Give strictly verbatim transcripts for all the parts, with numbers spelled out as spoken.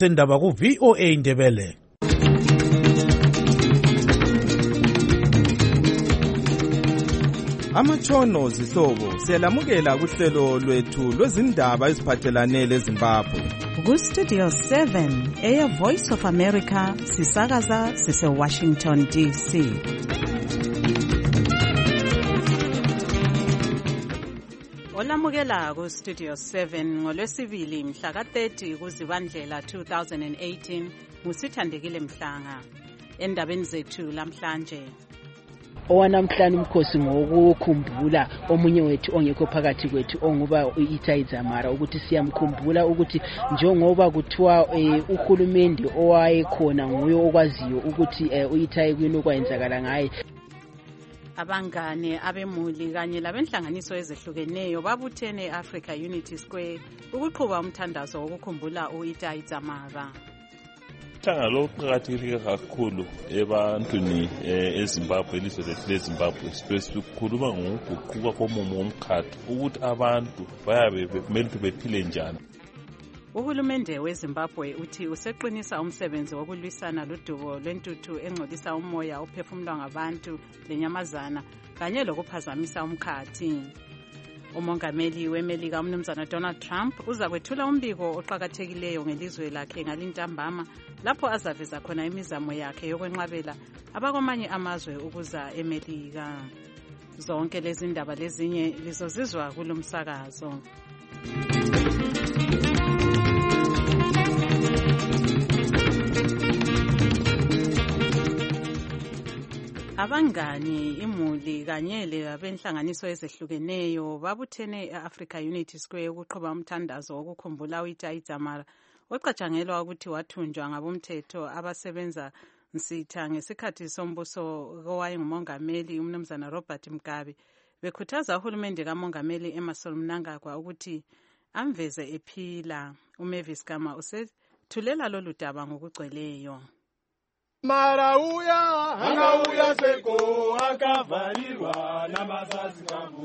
Sendaba ku V O A Indebele. Amatshono zihlobo siyalamukela kuhlelo lwethu lwezindaba eziphathelane leZimbabwe. Ku Studio seven, Air Voice of America, sisakaza sise Washington D C. Olamukela ku Studio seven ngolwesibili mhla ka thirty kuZibandlela two thousand eighteen ngusithandekile Mhlanga. Endabeni zethu lamhlanje. Owanamhlanje umkhosi ngokukhumbula omunye wethu ongekho phakathi kwethu onguba uItai Dzamara ukuthi siyamkhumbula ukuthi njengoba kuthiwa uhulumende owayekhona nguye okwaziyo ukuthi uItai kwini okwenzakala ngaye. Abangane abemuli kanye labenhlanganiso ezehlukeneyo babuthene eAfrica Unity Square ukuqhuba umthandazo wokukhumbula uItai Dzamara. Hlanga lokuqakathekile kakhulu ebantwini eZimbabwe elizwe lethu leZimbabwe sikhuluma ngokuguquka komumo womkhathi ukuthi abantu bayabe bekumele ukuthi bephile njani. Uhulumende weZimbabwe uthi useqinisa umsebenzi wokulwisana lodubo lwentuthu engcolisa umoya ophefumulwa ngabantu lenyamazana kanye lokuphazamisa umkhathi. Umongameli weMelika umnumzana Donald Trump uza kwethula umbiko oqhakathekileyo ngelizwe lakhe ngalintambama lapho azaveza khona imizamo yakhe yokwenqabela abakwamanye amazwe ukuza eMelika. Zonke lezi ndaba lezinye lizozizwa kulomsakazo. Abangani, imuli kanye lebenhlanganiso ezehlukeneyo babuthene eAfrica Unity Square ukuqhuba umthandazo wokukhumbula uItai Dzamara ocatshangelwa ukuthi wathunjwa ngabomthetho abasebenza nsitha ngesikhathi sombuso kowayengumongameli umnumzana Robert Mugabe bekhuthaza uhulumende kamongameli Emmerson Mnangagwa ukuthi amveze ephila. uMavis Gama usethulela lolu daba ngokugcweleyo. Marauya angauya seko akavarirwa namazazi kangu.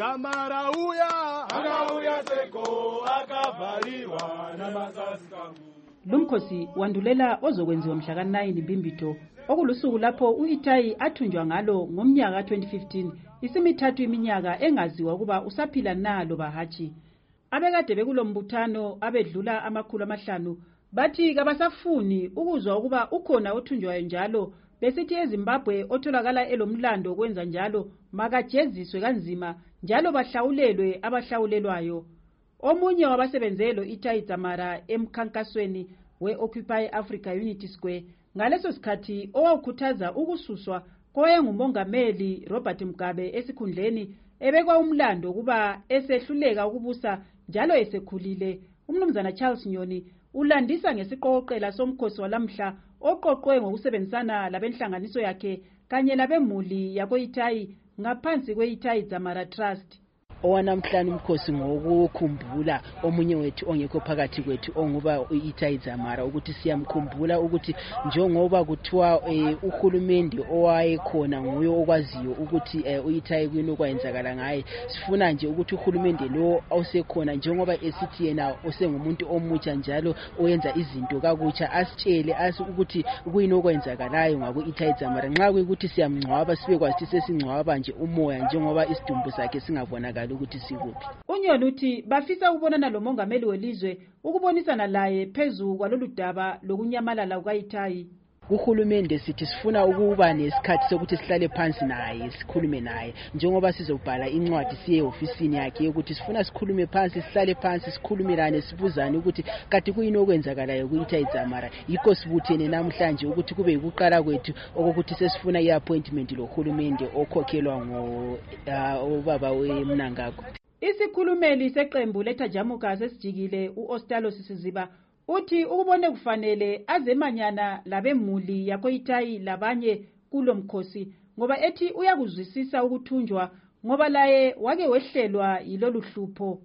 Zamarauya angauya seko akavarirwa namazazi kangu. Lumkhosi wandulela ozokwenziwa mhla ka nine Mbimbito okulusuku lapho uItai athunjwa ngalo ngomnyaka twenty fifteen isimithathu iminyaka engaziwa kuba usaphila nalo bahathi. Abekade bekulombuthano abedlula amakhulu amahlanu bathi kabasafuni ukuzwa ukuba ukhona othunjwayo njalo besithi eZimbabwe otholakala elomlando kwenza njalo makajeziswe kanzima njalo bahlawulelwe abahlawulelwayo. Omunye wabasebenzelo uItai Dzamara emkhankasweni we-Occupy Africa Unity Square ngaleso sikhathi owawukhuthaza ukususwa kowayengumongameli Robert Mugabe esikhundleni ebekwa umlando kuba esehluleka ukubusa njalo esekhulile. Umnumzana Charles Nyoni ulandisa ngesiqoqela somkhosi walamhla oqoqwe ngokusebenzisana labenhlanganiso yakhe kanye labemuli yakoItai ngaphansi kweItai Dzamara Trust. Owanamhlanje umkhosi ngokukhumbula omunye wethu ongekho phakathi kwethu onguba uItai Dzamara ukuthi siyamkhumbula ukuthi njengoba kuthiwa uhulumende owayekhona nguye okwaziyo ukuthi uItai kwini okwenzakala ngaye. Sifuna nje ukuthi uhulumende lo osekhona njengoba esithi yena osengumuntu omutsha njalo oyenza izinto kakutsha asitshele asi ukuthi kwini okwenzakalayo ngakuItai Dzamara nxa kuyikuthi siyamngcwaba sibe kwathi sesingcwaba nje umoya njengoba isidumbu sakhe singabonakala ukuthi sikuphi. Unyoni uthi bafisa ukubonana lomongameli welizwe ukubonisana laye phezulu kwalolu daba lokunyamalala kukaItai. Uhulumende sithi sifuna ukuba nesikhathi sokuthi sihlale phansi naye sikhulume naye njengoba sizobhala incwadi siye ehofisini yakhe ukuthi sifuna sikhulume phansi sihlale phansi sikhulumelane sibuzane ukuthi kati kuyini okwenzakalayo kuItai Dzamara. Yikho sibuthene namhlanje ukuthi kube yikuqala kwethu okuthi sesifuna iappointment lohulumende okhokhelwa ngo ubaba weMnangagwa. Isikhulumeli seqembu lethajamuka sesijikile uOstalo Sisiziba uthi ukubone kufanele azemanyana labemuli yakoItai labanye kulomkhosi ngoba ethi uyakuzwisisa ukuthunjwa ngoba laye wake wehlelwa yilolu hlupho.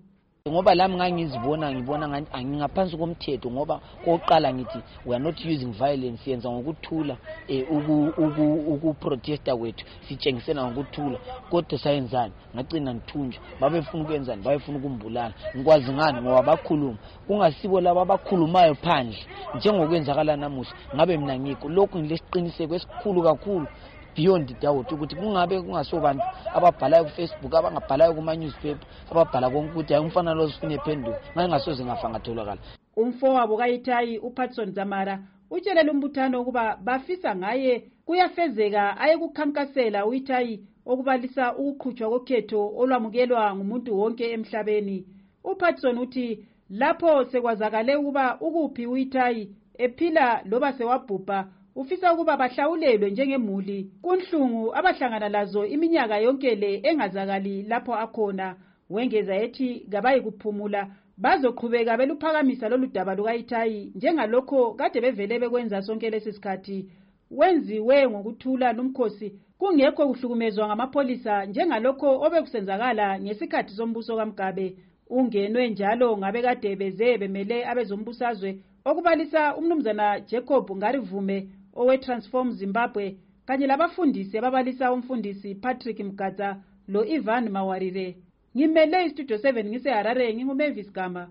ngoba lami ngangizibona ngibona ngingaphansi komthetho ngoba oqala ngithi we are not using violence yenza ngokuthula uku uku protesta kwethu sitshengisela ngokuthula kodwa sayenzani ngacina ngithunjwa babefuna ukwenzani bayefuna ukumbulala ngikwazi ngani ngoba bakhuluma kungasibo laba abakhulumayo phandle njengokwenzakala namuhla ngabe mina ngikho lokhu ngilesiqiniseko esikhulu kakhulu beyond doubt ukuthi kungabe kungasobantu ababhalayo ku Facebook abangabhalayo kuma newspaper ababhala konke ukuthi ayimfana lo sifune ephenduka ngangasoze ngafa ngatholakala. Umfowabo kaItayi uPatson Zamara utshelela umbuthano ukuba bafisa ngaye kuyafezeka aye kukhankasela uItayi okubalisa ukuqhutshwa kokhetho olwamukelwa ngumuntu wonke emhlabeni. uPatson uthi lapho sekwazakale ukuba ukuphi uItayi ephila loba sewabhubha ufisa ukuba bahlawulelwe njengemuli kunhlungu abahlangana lazo iminyaka yonke le engazakali lapho akhona. Wengeza ethi kabayi kuphumula bazoqhubeka beluphakamisa lolu daba lukaItayi njengalokho kade bevele bekwenza sonke lesisikhathi. Wenziwe ngokuthula lumkhosi kungekho kuhlukumezwa ngamapolisa njengalokho obekusenzakala ngesikhathi sombuso kaMgabe. Ungenwe njalo ngabe kade beze bemele abezombusazwe okubalisa umnumzana Jacob Ngarivume owe Transform Zimbabwe kanye labafundisi ababalisa umfundisi Patrick Mgadza lo Ivan Mawarire. Ngimele istudio seven ngise Harare nginguMavis Gama.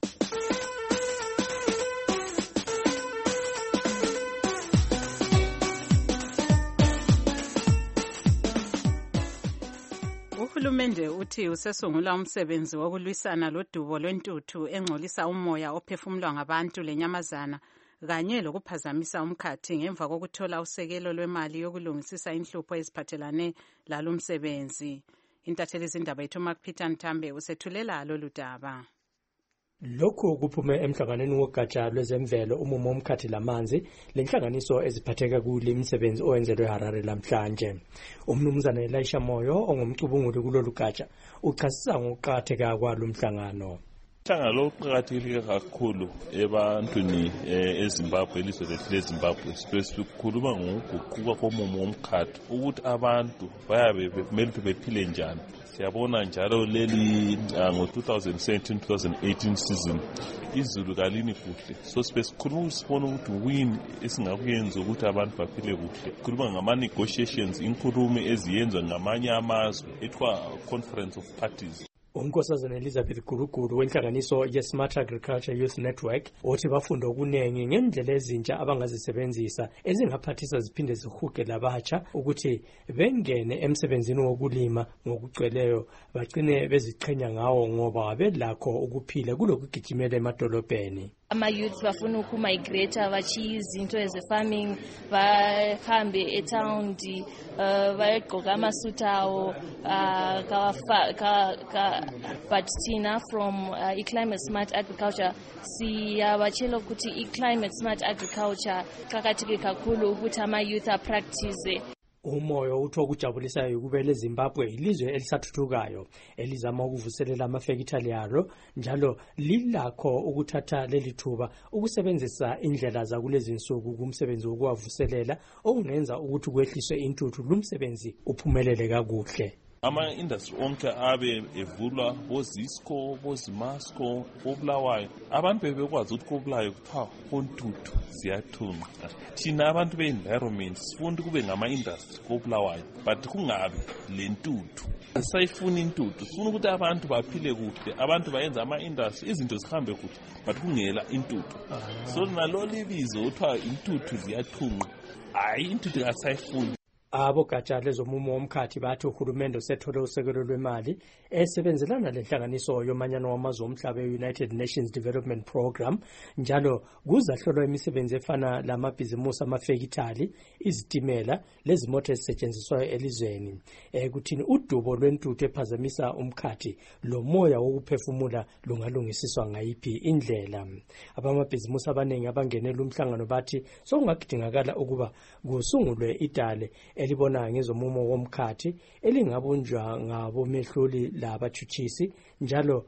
Uhulumende uthi usesungula umsebenzi wokulwisana lodubo lwentuthu engcolisa umoya ophefumulwa ngabantu lenyamazana kanye lokuphazamisa umkhathi ngemva kokuthola usekelo lwemali yokulungisisa inhlupho eziphathelane lalo msebenzi. Intatheli izindaba yethu Mark Peter Ntambe usethulela lolu daba. Lokhu kuphume emhlanganweni wogatsha lwezemvelo umumo womkhathi lamanzi lenhlanganiso eziphatheka kule imisebenzi owenzelwe eHarare lamhlanje. Umnumzana Elisha Moyo ongumcubunguli kulolu gatsha uchasisa ngokuqakatheka kwalo mhlangano. Umhlangano lo uqakathekile kakhulu ebantwini eZimbabwe elizwe lethu leZimbabwe sikhuluma ngokuguquka komumo womkhathi ukuthi abantu bayabe kumele bephile njani. Siyabona njalo leli ngo twenty seventeen twenty eighteen season izulu kalini kuhle so sibesikhuluma sibona ukuthi win esingakuyenza ukuthi abantu baphile kuhle. Khuluma ngama negotiations inkulumo eziyenzwa ngamanye amazwe ethiwa Conference of Parties. Unkosazana Elizabeth Guruguru wenhlanganiso ye-Smart Agriculture Youth Network othi bafunda okuningi ngendlela ezintsha abangazisebenzisa ezingaphathisa ziphinde zihuge labatsha ukuthi bengene emsebenzini wokulima ngokugcweleyo bagcine beziqhenya ngawo ngoba belakho ukuphila kulokugijimela emadolobheni. Ama-youth bafuna ukumigrate bachiyiza into eze-farming bahambe etown bayagqoka amasuit awo but thina from i-climate smart agriculture siyabatshela ukuthi i-climate smart agriculture qakatheke kakhulu ukuthi ama-youth apractice. Umoyo utho kujabulisayo ukubele Zimbabwe ilizwe elisathuthukayo elizama ukuvuselela amafekithali yalo njalo lilakho ukuthatha leli thuba ukusebenzisa indlela zakulezi insuku kumsebenzi wokuwavuselela okungenza ukuthi kwehliswe intuthu lumsebenzi uphumelele kakuhle. Ama-industry onke abe evulwa bozisco bozimasco bobulawayo abantu bebekwazi ukuthi kobulayo kuthiwa kontuthu ziyathunqa. Thina abantu be-environment sifunda kube ngama-industry kobulawayo but kungabi le ntuthu. Sayifuna intuthu sifuna ukuthi abantu baphile kuhle abantu bayenza ama-industry izinto zihambe kuhle but kungela intuthu. So nalo libizo kuthiwa intuthu ziyathunqa hayi intuthu kasayifuni. Abogatsha lezomumo womkhathi bathi uhulumende usethole usekelo lwemali esebenzelana lenhlanganiso yomanyano wamazwe omhlaba e-United Nations Development Program njalo kuzahlolwa imisebenzi efana lamabhizimusi amafekithali izitimela lezimoto ezisetshenziswayo elizweni. Ekuthini udubo lwentuthu ephazamisa umkhathi lo moya wokuphefumula lungalungisiswa ngayiphi indlela. Abamabhizimusi abaningi abangenela umhlangano bathi sokungakudingakala ukuba kusungulwe idale elibona ngezomumo womkhathi elingabunjwa ngabomehluli labachuchisi njalo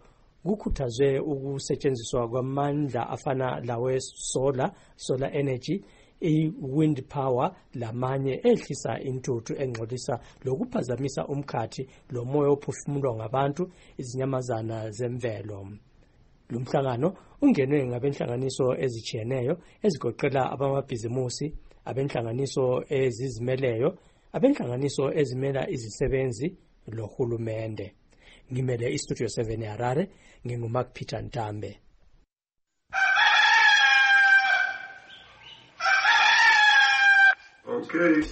kukhuthazwe ukusetshenziswa kwamandla afana lawe solar solar energy i-wind power lamanye ehlisa intuthu engcolisa lokuphazamisa umkhathi lomoya ophefumulwa ngabantu izinyamazana zemvelo. Lumhlangano ungenwe ngabenhlanganiso ezijiyeneyo ezigoqela abamabhizimusi, abenhlanganiso ezizimeleyo, abenhlanganiso ezimela izisebenzi lohulumende. Ngimele iStudio seven eHarare, nginguMark Peter Ntambe. Okay.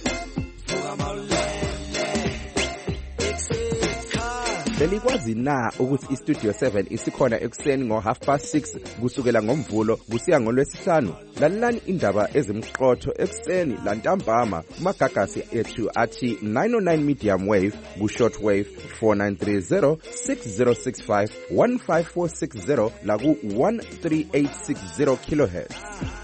Belikwazi na ukuthi iStudio seven isikhona ekuseni ngo half past six kusukela ngomvulo kusiya ngolwesihlanu? Lalelani indaba ezimqotho ekuseni lantambama kumagagasi ethu athi nine oh nine medium wave ku short wave four nine three zero six zero six five one five four six zero la ku one three eight six zero kilohertz.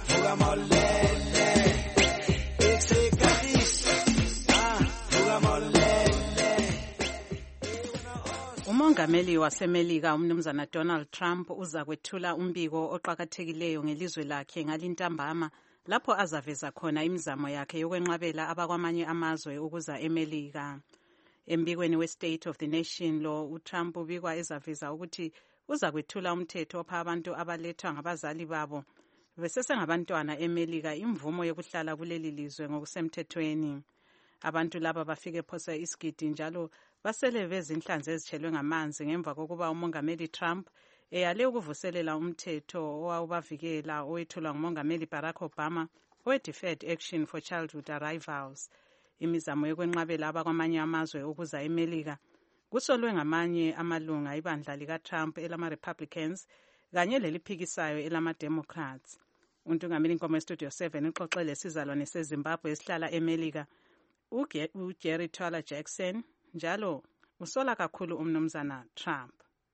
Umongameli waseMelika umnumzana Donald Trump uza kwethula umbiko oqhakathekileyo ngelizwe lakhe ngalintambama lapho azaveza khona imizamo yakhe yokwenqabela abakwamanye amazwe ukuza eMelika. Embikweni we-State of the Nation lo uTrump ubikwa ezaveza ukuthi uza kwethula umthetho opha abantu abalethwa ngabazali babo besesengabantwana eMelika imvumo yokuhlala kuleli lizwe ngokusemthethweni. Abantu laba bafike phose isigidi njalo basele bezinhlanzi ezitshelwe ngamanzi ngemva kokuba umongameli Trump eyale ukuvuselela umthetho owawubavikela owethulwa ngumongameli Barack Obama we-Deferred Action for Childhood Arrivals. Imizamo yokwenqabela abakwamanye amazwe ukuza eMelika kusolwe ngamanye amalunga ibandla lika-Trump elama-Republicans kanye leliphikisayo elama-Democrats. Untungameli Nkomo Studio seven uxoxele sizalwane seZimbabwe esihlala eMelika uGerry Twala Jackson njalo usola kakhulu umnumzana Trump.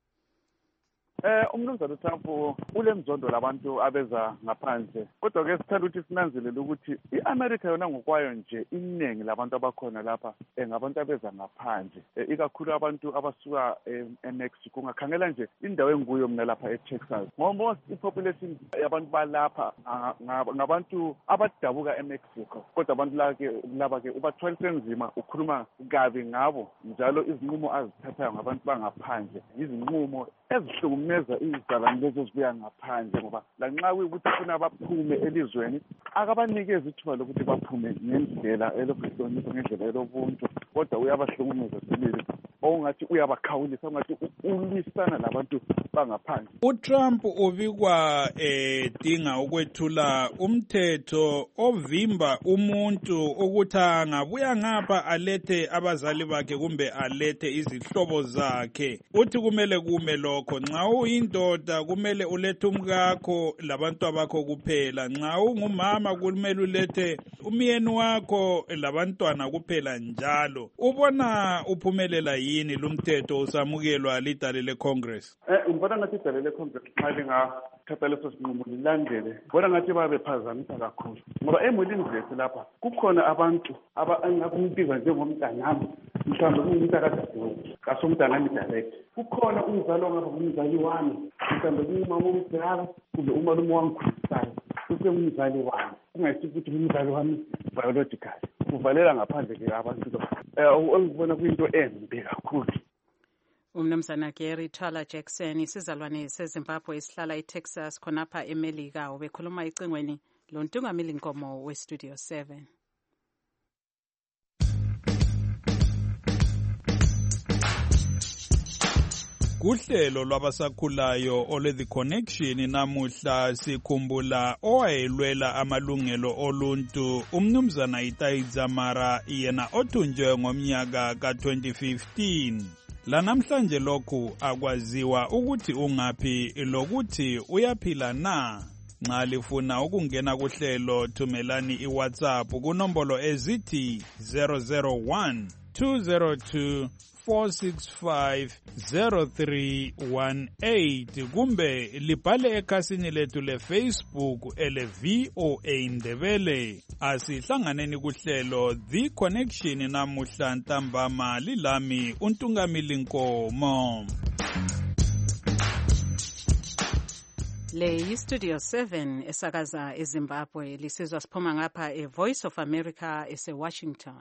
Eh umnumzana Trump ulemzondo labantu abeza ngaphandle kodwa ke sithanda ukuthi sinanzelele ukuthi iAmerica yona ngokwayo nje iningi labantu abakhona lapha ngabantu abeza ngaphandle ikakhulu abantu abasuka eMexico ngakhangela nje indawo enguyo mina lapha eTexas ngoba ipopulation yabantu balapha ngabantu abadabuka eMexico kodwa abantu lake laba ke ubathwalise nzima ukhuluma kabi ngabo njalo izinqumo azithathayo ngabantu bangaphandle izinqumo ezihlukumeza izizalwane lezo zibuya ngaphandle ngoba lanxa kuyukuthi funa baphume elizweni akabanikeza ithuba lokuthi baphume ngendlela elokuhlonipha ngendlela elobuntu kodwa uyabahlukumeza sibili ongathi uyabakhawulisa ongathi ulwisana labantu bangaphandle. uTrump ubikwa edinga ukwethula umthetho ovimba umuntu ukuthi angabuya ngapha alethe abazali bakhe kumbe alethe izihlobo zakhe. Uthi kumele kume lokho nxa uyindoda kumele ulethe umkakho labantu abakho kuphela, nxa ungumama kumele ulethe umyeni wakho labantwana kuphela njalo. Ubona uphumelela yini lumthetho usamukelwa lidale leCongress? Eh ngibona ngathi idale leCongress xa lingathatha leso sinqumo lilandele ngibona ngathi babephazamisa kakhulu ngoba emulini zethu lapha kukhona abantu abangakumbiza njengomntanami mhlawumbe kumuntu akadadewethu kasomntanami direct kukhona umzali ongaba umzali wami mhlawumbe kumama omdala kumbe umalume wangikhulisayo usengumzali wami kungayisi ukuthi umzali wami biological kuvalela ngaphandle ke abantu eh ngibona kuyinto embi kakhulu. Umnumzana Gerry Twala Jackson isizalwane seZimbabwe esihlala eTexas khonapha eMelika ubekhuluma icingweni lontungameli Nkomo weStudio seven. Kuhlelo lwabasakhulayo ole The Connection namuhla sikhumbula owayelwela amalungelo oluntu umnumzana Itai Dzamara yena othunjwe ngomnyaka ka twenty fifteen. La namhlanje lokhu akwaziwa ukuthi ungaphi lokuthi uyaphila na. Nxa lifuna ukungena kuhlelo thumelani iWhatsApp kunombolo ezithi zero zero one two zero two four six five zero three one eight kumbe libhale ekhasini lethu leFacebook ele V O A Ndebele. Asihlanganeni kuhlelo The Connection namuhla ntambama lilami untungameli Nkomo. Le yiStudio seven esakaza eZimbabwe lisizwa siphuma ngapha eVoice of America eseWashington.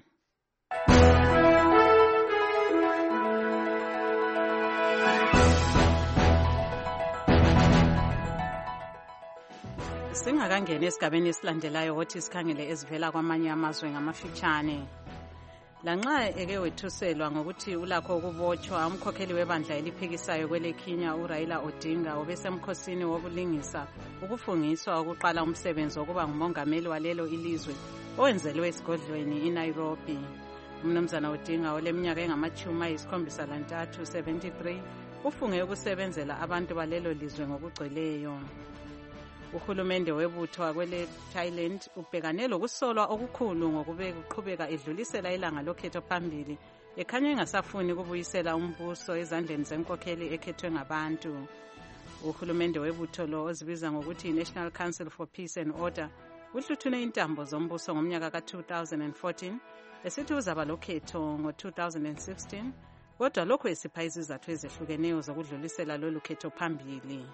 Singakangena esigabeni esilandelayo ukuthi sikhangele ezivela kwamanye amazwe ngamafitshane. Lanxa eke wethuselwa ngokuthi ulakho ukubotshwa, umkhokheli webandla eliphikisayo kwele Kenya uRaila Odinga obesemkhosini wokulingisa ukufungiswa ukuqala umsebenzi wokuba ngumongameli walelo ilizwe owenzelwe esigodlweni eNairobi. Umnumzana Odinga oleminyaka engamachumi ayisikhombisa lantathu seventy-three ufunge ukusebenzela abantu balelo lizwe ngokugcweleyo. Uhulumende webutho wakwele Thailand ubhekane lokusolwa okukhulu ngokube kuqhubeka edlulisela ilanga lokhetho phambili ekhanya engasafuni ukubuyisela umbuso ezandleni zenkokheli ekhethwe ngabantu. Uhulumende webutho lo ozibiza ngokuthi National Council for Peace and Order uhluthune intambo zombuso ngomnyaka ka two thousand fourteen esithi uzaba lokhetho ngo two thousand sixteen, kodwa lokho esipha izizathu ezehlukeneyo zokudlulisela lolu khetho phambili.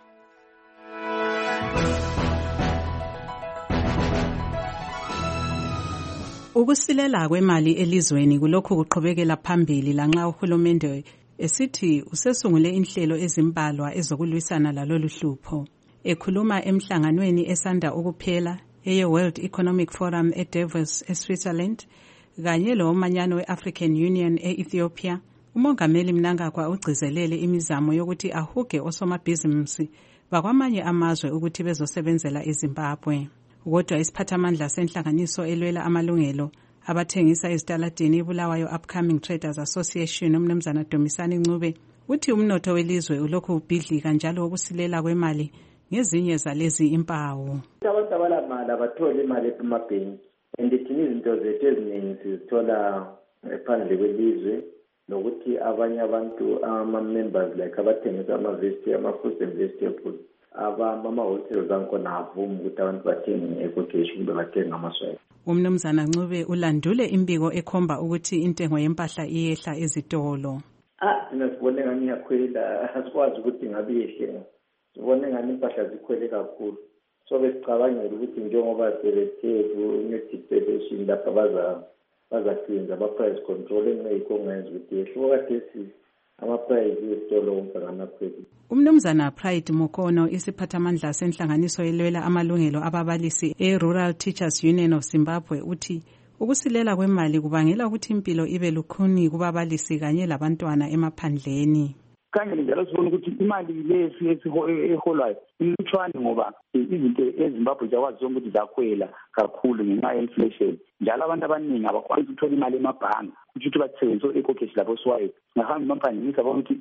Ukusilela kwemali elizweni kulokhu kuqhubekela phambili lanxa uhulumende esithi usesungule inhlelo ezimbalwa ezokulwisana lalolu hlupho. Ekhuluma emhlanganweni esanda ukuphela eye World Economic Forum e Davos eSwitzerland kanye lomanyano weAfrican Union eEthiopia, umongameli Mnangagwa ugcizelele imizamo yokuthi ahuge osomabhizinisi bakwamanye amazwe ukuthi bezosebenzela eZimbabwe. Kodwa isiphathamandla senhlanganiso elwela amalungelo abathengisa ezitaladini eBulawayo Upcoming Traders Association umnumzana Dumisani Ncube uthi umnotho welizwe ulokhu ubhidlika njalo ukusilela kwemali ngezinye zalezi impawu. Abantu abalamali abathola imali emabhenki andithini izinto zethu eziningi sizithola phandle kwelizwe nokuthi abanye abantu ama-members like abathengisa ama-vesti ama-fruits and vegetables abama-hotels ankhona avumi ukuthi abantu bathenge ecocation kumbe bathenge amaswele. Umnumzana Ncube ulandule imbiko ekhomba ukuthi intengo yempahla iyehla ezitolo. Ah, thina sibone ngani iyakhwela, asikwazi ukuthi ngabe iyehle. Sibone ngani impahla zikhwele kakhulu. So besicabangela ukuthi njengoba sebethe ku-new declaration lapha baza bazakwenza ama-price control engekho ngenza ukuthi yehluka kathesi ama-price esitolo umhlanganakhweli. Umnumzana Pride Mukono isiphathamandla senhlanganiso elwela amalungelo ababalisi e-Rural Teachers Union of Zimbabwe uthi ukusilela kwemali kubangela ukuthi impilo ibe lukhuni kubabalisi kanye labantwana emaphandleni. Kanye njalo sibona ukuthi imali lesi eholwayo ilutshwane ngoba izinto eZimbabwe zakwazi ukuthi zakhwela kakhulu ngenxa ye-inflation. Njalo abantu abaningi abakwazi ukuthola imali emabhanga ukuthi basebenzise eco-cash lapho siwayo. Ngahamba emaphandleni sabona ukuthi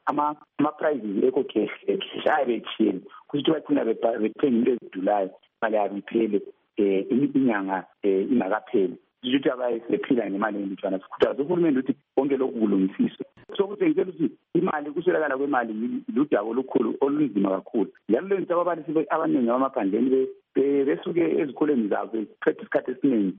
ama-prices eco-cash ayebethiyeni ukuthi bathina bethenga into ezidulayo imali yabo iphele inyanga ingakapheli. Ukuthi abayephila ngemali elutshwana sikhuthaza uhulumende ukuthi konke lokhu kulungisiswe. Sokuthengisela ukuthi imali kuswelakala kwemali ludaba olukhulu olunzima kakhulu. Njalo lento ababalisi abaningi abamaphandleni besuke ezikoleni zabo beqeda isikhathi esiningi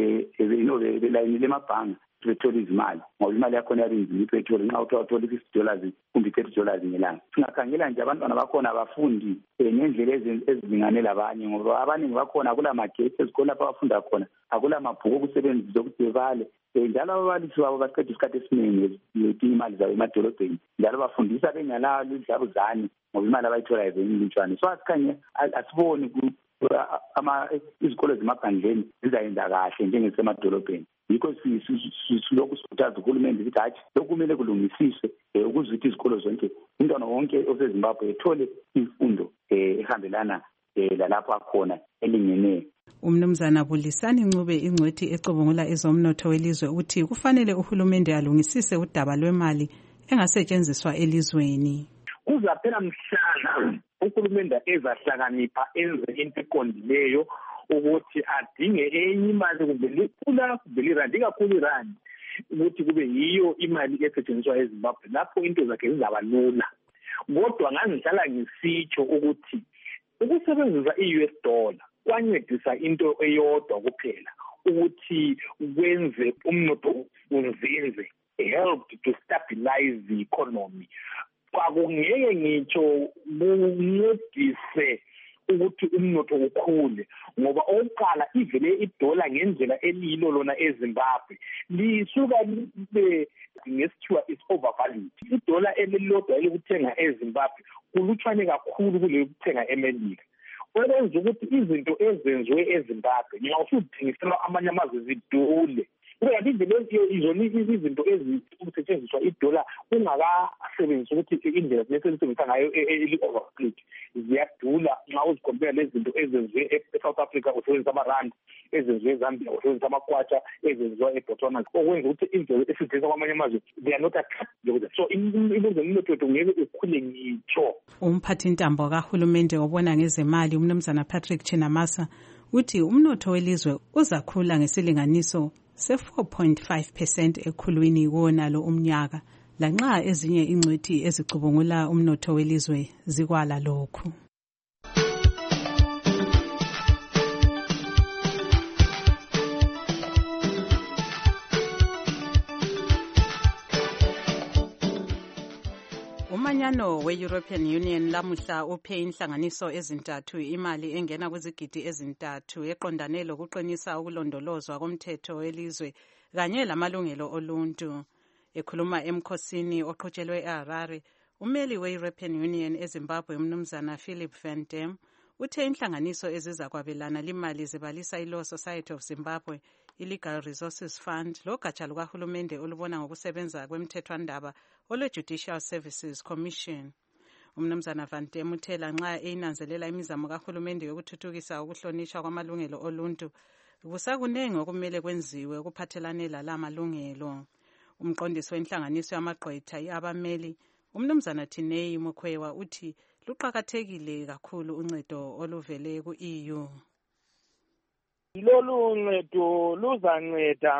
belayinile emabhanga bethola izimali ngoba imali yakhona yarinzima iphethola nxa uthiwa uthola i-fifty dollars kumbe i-thirty dollars ngelanga. Singakhangela nje abantwana bakhona abafundi ngendlela ezilingane labanye ngoba abaningi bakhona akula magetsi ezikolo lapho abafunda khona akula mabhuku okusebenzisa ukuthi bebale. Njalo ababalisi babo baqeda isikhathi esiningi betinye imali zabo emadolobheni njalo bafundisa bengalalo idlabuzane ngoba imali abayitholayo zenilutshwane. So asikhanye asiboni izikolo zemaphandleni zizayenza kahle njengesemadolobheni. Yikho silokhu sikhuthaza uhulumende ukuthi hathi lokhu kumele kulungisiswe ukuze ukuthi izikolo zonke umntwana wonke oseZimbabwe ethole imfundo ehambelana lalapho akhona elingeneyo. Umnumzana Bulisani Ncube ingcwethi ecubungula ezomnotho welizwe uthi kufanele uhulumende alungisise udaba lwemali engasetshenziswa elizweni. Kuzaphela mhlana uhulumende ezahlakanipha enze into eqondileyo ukuthi adinge enye imali kumbe likhula kumbe lirandi kakhulu irandi ukuthi kube yiyo imali esetshenziswa eZimbabwe lapho into zakhe zizaba lula. Kodwa ngangihlala ngisitsho ukuthi ukusebenzisa i-U S dollar kwancedisa into eyodwa kuphela ukuthi kwenze umnotho unzinze, helped to stabilize the economy. akungeke ngitsho kuncedise ukuthi umnotho ukhule, ngoba oqala ivele idola ngendlela elilo lona eZimbabwe lisuka libe ngesithiwa is overvalued. Idola elilodwa elikuthenga eZimbabwe kulutshwane kakhulu kulokuthenga eMelika. Okwenza ukuthi izinto ezenziwe eZimbabwe nxa usuthengisela amanye amazwe zidule. Kanti ivele izona izinto ezisetshenziswa idola ungakasebenzisi ukuthi indlela eselisebenzisa ngayo eli-overvalued ziyadula nxa uzikompare lezinto ezenziwe e-South Africa usebenzisa amarandi, ezenziwe eZambia usebenzisa amakwatsha, ezenziwa eBotswana, okwenza ukuthi indlela esidlisa kwamanye amazwe they are not attractive. So ilizwe umnotho wethu ngeke ukhule ngitsho. Umphathintambo kahulumende obona ngezemali umnumzana Patrick Chinamasa uthi umnotho welizwe uzakhula ngesilinganiso se four point five percent ekhulwini wonalo umnyaka, lanxa ezinye ingcwethi ezicubungula umnotho welizwe zikwala lokhu. Umanyano we-European Union lamuhla uphe inhlanganiso ezintathu imali engena kwizigidi ezintathu eqondane lokuqinisa ukulondolozwa komthetho welizwe kanye lamalungelo oluntu. Ekhuluma emkhosini oqhutshelwe eHarare, umeli we-European Union eZimbabwe umnumzana Philip Van Dam uthe inhlanganiso ezizakwabelana limali zibalisa iLaw Society of Zimbabwe, iLegal Resources Fund, logatsha lukahulumende olubona ngokusebenza kwemithethwandaba olwe-Judicial Services Commission. Umnumzana Van Dam uthe lanxa eyinanzelela imizamo kahulumende yokuthuthukisa ukuhlonishwa kwamalungelo oluntu, kusakunengi okumele kwenziwe ukuphathelane lala malungelo. Umqondisi wenhlanganiso yamagqwetha abameli umnumzana Tinei Mukhwewa uthi luqakathekile kakhulu uncedo oluvele ku-E U. Lolu ncedo luzanceda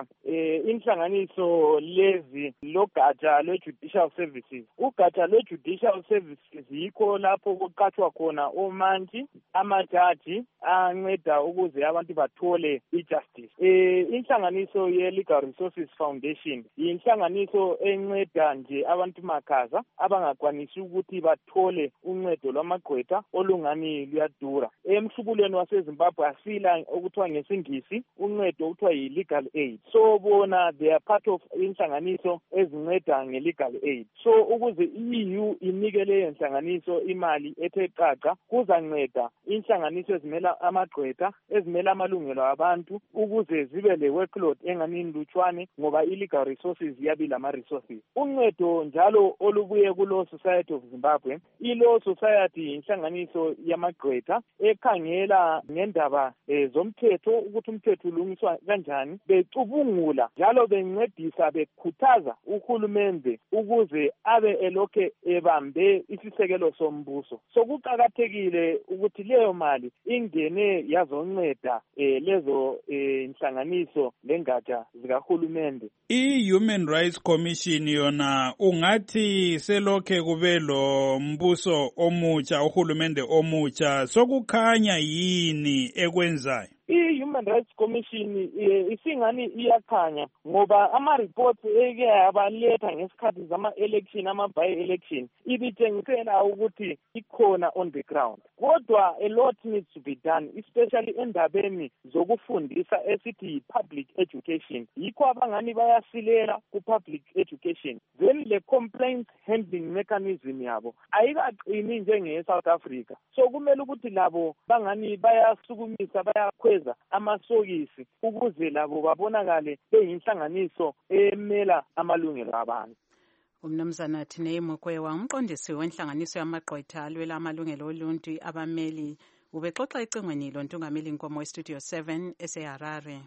inhlanganiso lezi logatsha lwe-Judicial Services. Ugatsha lwe-Judicial Services yikho lapho kuqatshwa khona omantshi, amajaji anceda ukuze abantu bathole i-justice. Inhlanganiso ye-Legal Resources Foundation yinhlanganiso enceda nje abantu makhaza abangakwanisi ukuthi bathole uncedo lwamagqwetha olungani luyadura. Emhlubulweni waseZimbabwe asila okuthiwa ngesingisi uncedo okuthiwa yi-legal aid. So bona they are part of inhlanganiso ezinceda nge-legal aid. So ukuze i-E U inike leyo nhlanganiso imali ethe qaqa kuzanceda inhlanganiso ezimela amagqwetha, ezimela amalungelo abantu ukuze zibe le workload engani lutshwane ngoba i-legal resources yabi lama resources. Uncedo njalo olubuye ku-Law Society of Zimbabwe. I-Law Society inhlanganiso yamagqwetha ekhangela ngendaba eh, zomthetho ukuthi umthetho ulungiswa kanjani, becubungula njalo bencedisa bekhuthaza uhulumende ukuze abe elokhe ebambe isisekelo sombuso. So kuqakathekile ukuthi leyo mali ingene yazonceda eh, lezo eh, inhlanganiso lengatsha zikahulumende. I-Human Rights Commission yona ungathi selokhe kube lo mbuso omutsha, uhulumende omutsha, sokukhanya yini ekwenzayo? I-Human Rights Commission isingani iyakhanya ngoba ama-reports eke yabaletha ngesikhathi zama-election, ama-by-election, ibitshengisela ukuthi ikhona on the ground. Kodwa a lot needs to be done, especially endabeni zokufundisa esithi public education. Yikho abangani bayasilela ku-public education. Then le complaint handling mechanism yabo ayikaqini njenge-South Africa. So kumele ukuthi labo bangani bayasukumisa, bayakhweza amasokisi ukuze labo babonakale beyinhlanganiso emela amalungelo abantu. Umnumzana Tinei Mukhwewa umqondisi wenhlanganiso yamagqwetha alwela amalungelo oluntu abameli ubexoxa ecingweni lontungameli Nkomo eStudio seven eseHarare.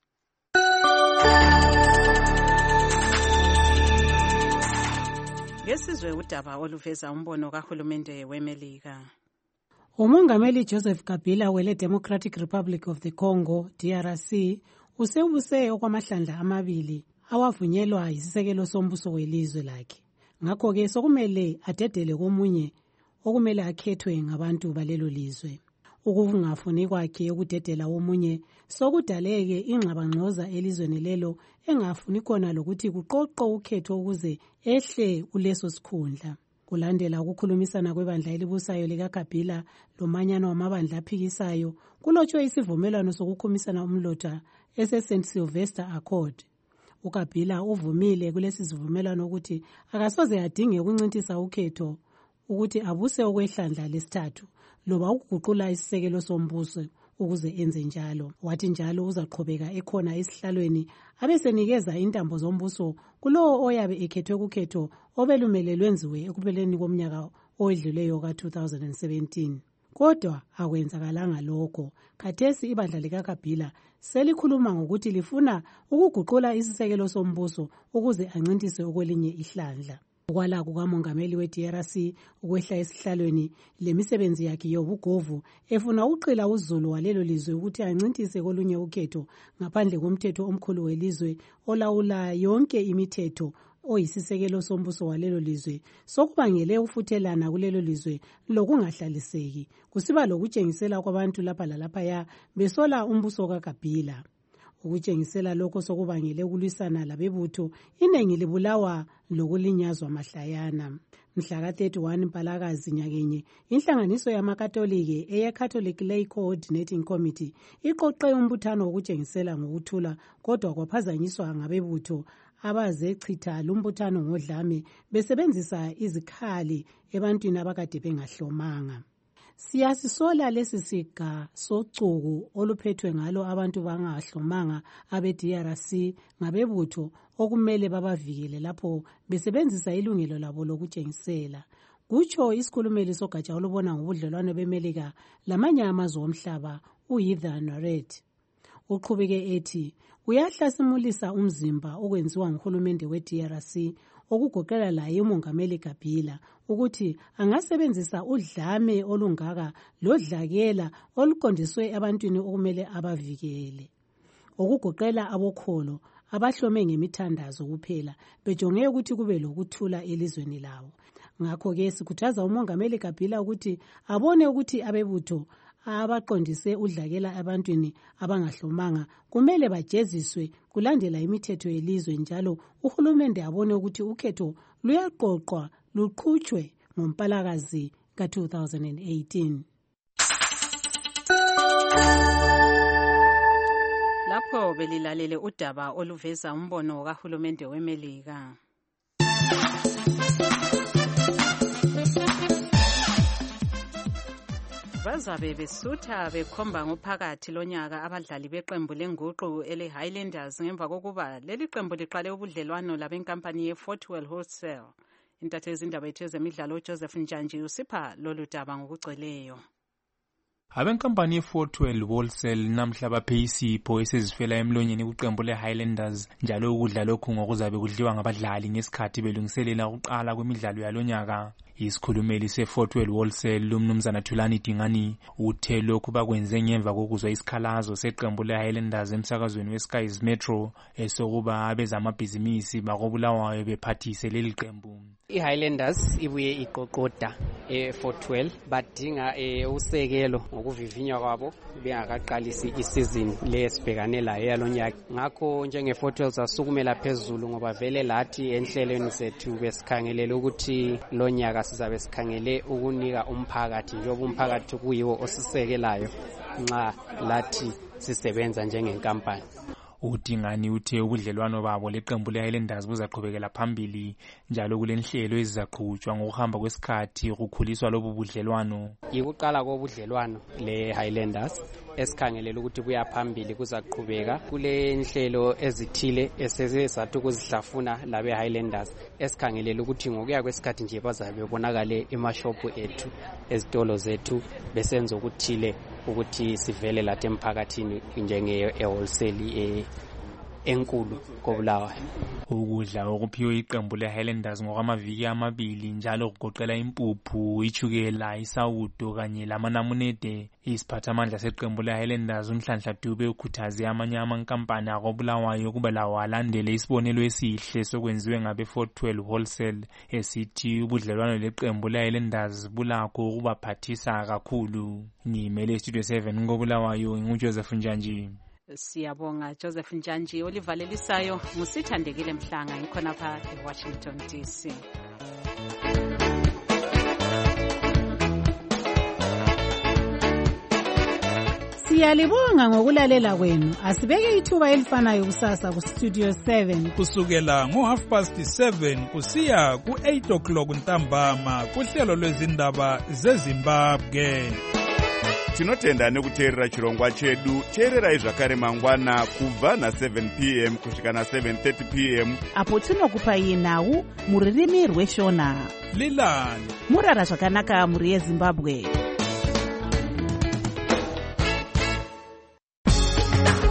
Ngesizwe udaba oluveza umbono kahulumende weMelika. Umongameli Joseph Kabila wele Democratic Republic of the Congo D R C usebuse okwamahlandla amabili awavunyelwa isisekelo sombuso welizwe lakhe. Ngakho ke sokumele adedele komunye okumele akhethwe ngabantu balelo lizwe. Ukungafuni kwakhe ukudedela omunye sokudaleke ingxabangxoza elizweni lelo engafuni khona lokuthi kuqoqo ukhetho ukuze ehle kuleso sikhundla. Kulandela ukukhulumisana kwebandla elibusayo likaKabila lomanyano wamabandla aphikisayo, kulotshwe isivumelwano sokukhumisana umlotha ese-Saint Sylvester Accord. UKabila uvumile kulesi sivumelwano ukuthi akasoze adinge ukuncintisa ukhetho ukuthi abuse okwehlandla lesithathu loba ukuguqula isisekelo sombuso ukuze enze njalo. Wathi njalo uzaqhubeka ekhona esihlalweni abesenikeza intambo zombuso kulowo oyabe ekhethwe kukhetho obelumele lwenziwe ekupheleni komnyaka owedluleyo ka-two thousand seventeen. Kodwa akwenzakalanga lokho. Khathesi ibandla likaKabila selikhuluma ngokuthi lifuna ukuguqula isisekelo sombuso ukuze ancintise okwelinye ihlandla. Ukwala kukamongameli we-D R C ukwehla esihlalweni lemisebenzi yakhe yobugovu efuna uqila uzulu walelo lizwe ukuthi ancintise kolunye ukhetho ngaphandle komthetho omkhulu welizwe olawula yonke imithetho oyisisekelo sombuso walelo lizwe sokubangele ufuthelana kulelo lizwe lokungahlaliseki kusiba lokutshengisela kwabantu lapha lalaphaya besola umbuso kaKabila. Ukutshengisela lokho sokubangele ukulwisana labebutho inengi libulawa lokulinyazwa mahlayana. Mhla ka-thirty-one Mpalakazi nyakenye inhlanganiso yamakatolike eye-Catholic Lay Coordinating Committee iqoqe umbuthano wokutshengisela ngokuthula kodwa kwaphazanyiswa ngabebutho abazechitha lumbuthano ngodlame besebenzisa izikhali ebantwini abakade bengahlomanga. Siyasisola lesi siga socuku oluphethwe ngalo abantu bangahlomanga abe-D R C ngabebutho okumele babavikele lapho besebenzisa ilungelo labo lokutshengisela. Kutsho isikhulumeli sogatsha olubona ngobudlelwano beMelika lamanye amazwe omhlaba uHeather Nauert. Uqhubeke ethi uyahlasimulisa umzimba okwenziwa nguhulumende we-D R C okugoqela laye umongameli Kabila ukuthi angasebenzisa udlame olungaka lodlakela oluqondiswe abantwini okumele abavikele, okugoqela abokholo abahlome ngemithandazo kuphela bejonge ukuthi kube lokuthula elizweni lawo. Ngakho-ke sikhuthaza umongameli Kabila ukuthi abone ukuthi abebutho abaqondise udlakela abantwini abangahlomanga kumele bajeziswe kulandela imithetho yelizwe njalo uhulumende abone ukuthi ukhetho luyaqoqwa luqhutshwe ngoMpalakazi ka-two thousand eighteen. Lapho belilalele udaba oluveza umbono kahulumende weMelika. Bazabe besutha bekhomba ngophakathi lonyaka abadlali beqembu lenguqu ele-Highlanders ngemva kokuba leli qembu liqale ubudlelwano labenkampani ye-Fortwell Wholesale. Intatheli indaba yethu ezemidlalo uJoseph Njanji usipha lolu daba ngokugcweleyo. Abenkampani ye-Fortwell Wholesale namhla baphe isipho esezifela emlonyeni kuqembu le-Highlanders njalo ukudla lokhu ngokuzabe kudliwa ngabadlali ngesikhathi belungiselela ukuqala kwemidlalo yalonyaka. Isikhulumeli se-Fortwell Wholesale umnumzana Thulani Dingani uthe lokhu bakwenze ngemva kokuzwa isikhalazo seqembu le-Highlanders emsakazweni weSky's Metro esokuba abezamabhizinisi bakobulawayo bephathise leli qembu. I-Highlanders ibuye iqoqoda e-Fortwell badinga usekelo ngokuvivinywa kwabo bengakaqalisi isizini lesibhekane layo yalonyaka. Ngakho njenge-Fortwell sasukumela phezulu ngoba vele lathi enhlelweni zethu besikhangelele ukuthi lonyaka sizabe sikhangele ukunika umphakathi njengoba umphakathi kuyiwo osisekelayo nxa lathi sisebenza njengenkampani. Udingani uthe ubudlelwano babo leqembu le-Highlanders buzaqhubekela phambili njalo kulenhlelo ezizaqhutshwa ngokuhamba kwesikhathi ukukhuliswa lobu budlelwano. Yikuqala kobudlelwano le-Highlanders esikhangelela ukuthi buya phambili kuzaqhubeka kule nhlelo ezithile esezathu kuzihlafuna labe-Highlanders esikhangelela ukuthi ngokuya kwesikhathi nje bazabe bebonakale emashophu ethu ezitolo zethu besenza ukuthile ukuthi sivele lathi emphakathini njenge-wholesale enkulu kobulawayo. Ukudla okuphiwe iqembu le-Highlanders ngokwamaviki amabili njalo kugoqela impuphu, ichukela, isawudo kanye lamanamunede. Isiphathamandla seqembu le-Highlanders uNhlanhla Dube ukhuthaze amanye amankampani akobulawayo ukuba lawo alandele isibonelo esihle sokwenziwe ngabe-Fortwell Wholesale esithi ubudlelwano leqembu le-Highlanders bulakho ukubaphathisa kakhulu. Ngimele Studio seven kobulawayo nguJoseph Njanji. Siyabonga Joseph Njanji. Olivalelisayo ngusithandekile Mhlanga ngikhona lapha eWashington D C. Siyalibonga ngokulalela kwenu. Asibeke ithuba elifanayo kusasa ku Studio seven kusukela ngo half past seven kusiya ku eight o'clock ntambama kuhlelo lwezindaba zeZimbabwe. Tinotenda nekuteerera chirongwa chedu. Teererai zvakare mangwana kubva na seven p m kusvika na seven thirty p m apo tinokupai nhau muririmi rweshona. Lilani murara zvakanaka muri yeZimbabwe.